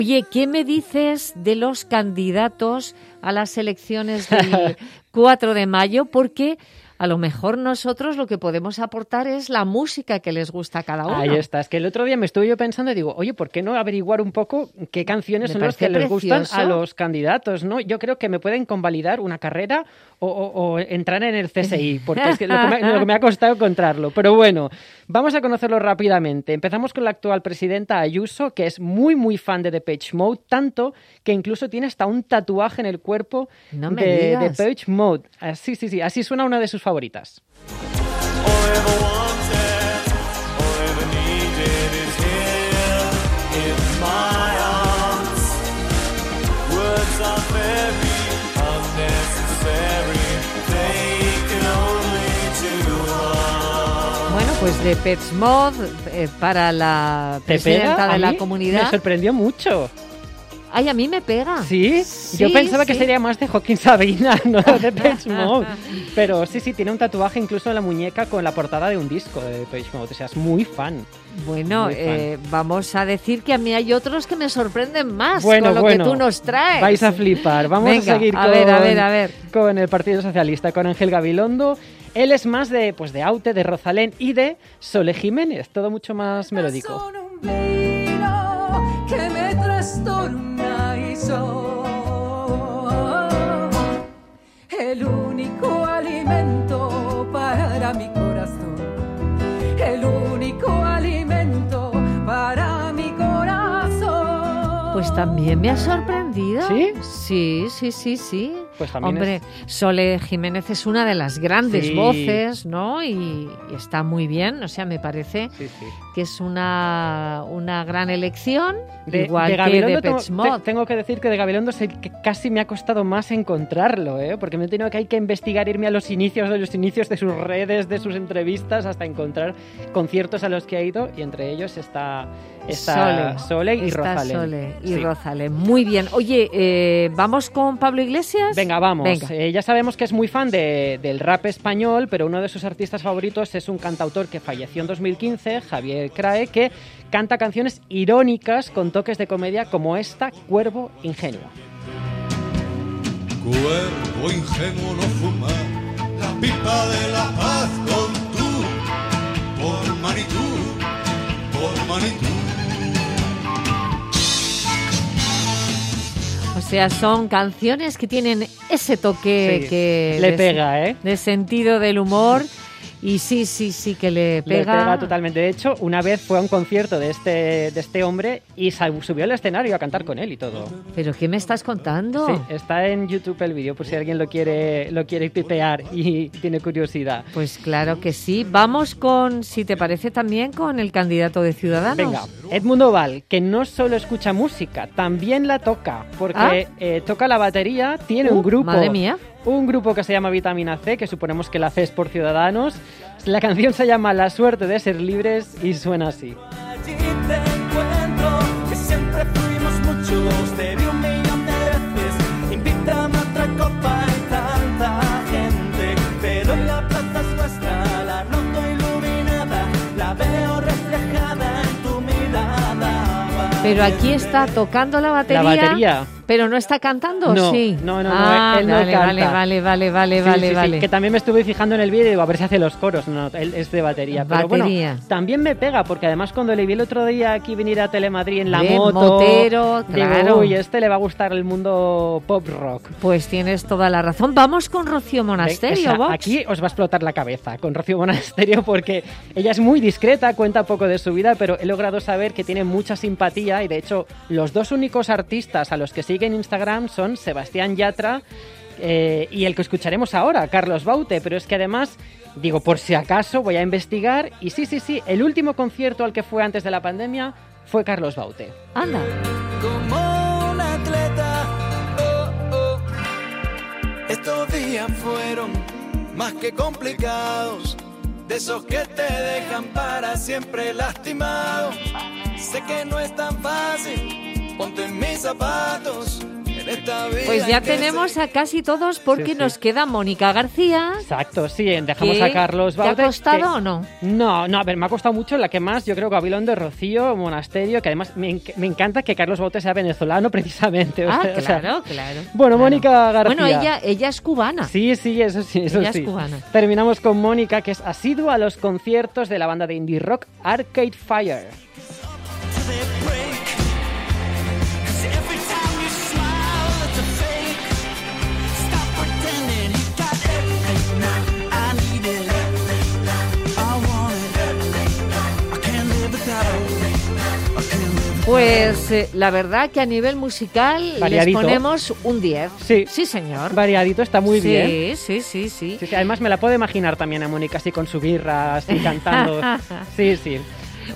Oye, ¿qué me dices de los candidatos a las elecciones del 4 de mayo? Porque a lo mejor nosotros lo que podemos aportar es la música que les gusta a cada uno. Ahí está. Es que el otro día me estuve yo pensando y digo, oye, ¿por qué no averiguar un poco qué canciones son las que les gustan a los candidatos, ¿no? Yo creo que me pueden convalidar una carrera o entrar en el CSI, porque es que lo que me ha costado encontrarlo. Pero bueno, vamos a conocerlo rápidamente. Empezamos con la actual presidenta Ayuso, que es muy, muy fan de Depeche Mode, tanto que incluso tiene hasta un tatuaje en el cuerpo de Depeche Mode. Sí, así suena una de sus favoritas. Bueno, pues Depeche Mode para la presidenta de la comunidad. Me sorprendió mucho. Ay, a mí me pega. ¿Sí? Yo pensaba que sería más de Joaquín Sabina, no de Depeche Mode. Pero sí, tiene un tatuaje incluso en la muñeca con la portada de un disco de Depeche Mode. O sea, es muy fan. Bueno, vamos a decir que a mí hay otros que me sorprenden más con lo que tú nos traes. Vais a flipar. Vamos a seguir a ver. Con el Partido Socialista, con Ángel Gabilondo. Él es más de Aute, de Rosalén y de Sole Jiménez. Todo mucho más melódico. Que me trastorna y el único alimento para mi corazón, el único alimento para mi corazón. Pues también me ha sorprendido. ¿Sí? Sí. Pues también Hombre, Sole Jiménez es una de las grandes voces, ¿no? Y está muy bien, o sea, me parece que es una gran elección, igual que Depeche Mode. Tengo que decir que de Gabilondo es el que casi me ha costado más encontrarlo, porque me he tenido que investigar, irme a los inicios de sus redes, de sus entrevistas, hasta encontrar conciertos a los que ha ido, y entre ellos está Sole y Rosalén. Sole y Rosalén. Muy bien. Oye, ¿vamos con Pablo Iglesias? Venga, vamos. Ya sabemos que es muy fan del rap español, pero uno de sus artistas favoritos es un cantautor que falleció en 2015, Javier Crae, que canta canciones irónicas con toques de comedia como esta, Cuervo Ingenuo. Cuervo ingenuo no fumar, la pipa de la paz con tú, por Manitou. O sea, son canciones que tienen ese toque que le pega, de sentido del humor. Y sí que le pega. Le pega totalmente. De hecho, una vez fue a un concierto de este hombre y subió al escenario a cantar con él y todo. ¿Pero qué me estás contando? Sí, está en YouTube el vídeo por si alguien lo quiere pipear y tiene curiosidad. Pues claro que sí. Vamos con, si te parece, también con el candidato de Ciudadanos. Venga, Edmundo Val, que no solo escucha música, también la toca, porque toca la batería, tiene un grupo. Madre mía. Un grupo que se llama Vitamina C, que suponemos que la C es por Ciudadanos. La canción se llama La suerte de ser libres y suena así. Allí te encuentro, que siempre fuimos muchos, te vi 1.000.000 de veces. Invítame a otra copa, hay tanta gente, pero la plaza es nuestra, la noto iluminada, la veo reflejada en tu mirada. Pero aquí está tocando la batería. La batería. ¿Pero no está cantando? No, sí. no, él no canta. Vale. Que también me estuve fijando en el vídeo y digo, a ver si hace los coros. No, él es de batería. Pero bueno, también me pega, porque además cuando le vi el otro día aquí venir a Telemadrid en la moto, motero, claro. Digo, uy, le va a gustar el mundo pop rock. Pues tienes toda la razón. Vamos con Rocío Monasterio, Vox. Aquí os va a explotar la cabeza con Rocío Monasterio, porque ella es muy discreta, cuenta poco de su vida, pero he logrado saber que tiene mucha simpatía y de hecho los dos únicos artistas a los que sigue en Instagram son Sebastián Yatra y el que escucharemos ahora, Carlos Baute, pero es que además, digo, por si acaso voy a investigar y sí, el último concierto al que fue antes de la pandemia fue Carlos Baute. Anda. Como un atleta, estos días fueron más que complicados, de esos que te dejan para siempre lastimado. Sé que no es tan fácil, ponte en mis zapatos, Pues ya tenemos a casi todos porque nos queda Mónica García. Exacto, sí, dejamos a Carlos Baute. ¿Te ha costado o no? No, a ver, me ha costado mucho. La que más, yo creo, Gavilón de Rocío, Monasterio, que además me encanta que Carlos Baute sea venezolano precisamente. Claro. Bueno, Mónica García. Bueno, ella es cubana. Sí, eso sí. Ella es cubana. Terminamos con Mónica, que es asidua a los conciertos de la banda de indie rock Arcade Fire. Pues la verdad que a nivel musical variadito. Les ponemos un 10. Sí, señor. Variadito, está muy bien. Sí. Además me la puedo imaginar también a Mónica así con su birra, así cantando. Sí.